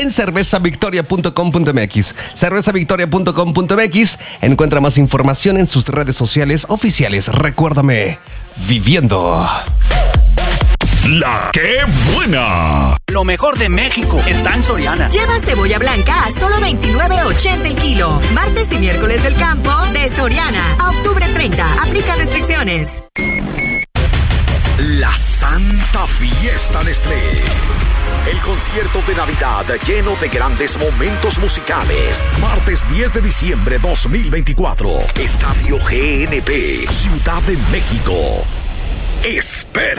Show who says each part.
Speaker 1: en cervezavictoria.com.mx. Cervezavictoria.com.mx. Encuentra más información en sus redes sociales oficiales. Recuérdame, viviendo.
Speaker 2: La que buena.
Speaker 3: Lo mejor de México está en Soriana.
Speaker 4: Lleva cebolla blanca a solo $29.80 el kilo. Martes y miércoles del campo de Soriana. A octubre 30. Aplica restricciones.
Speaker 2: La Santa Fiesta Nestlé. El concierto de Navidad lleno de grandes momentos musicales. Martes 10 de diciembre 2024. Estadio GNP, Ciudad de México. Espera.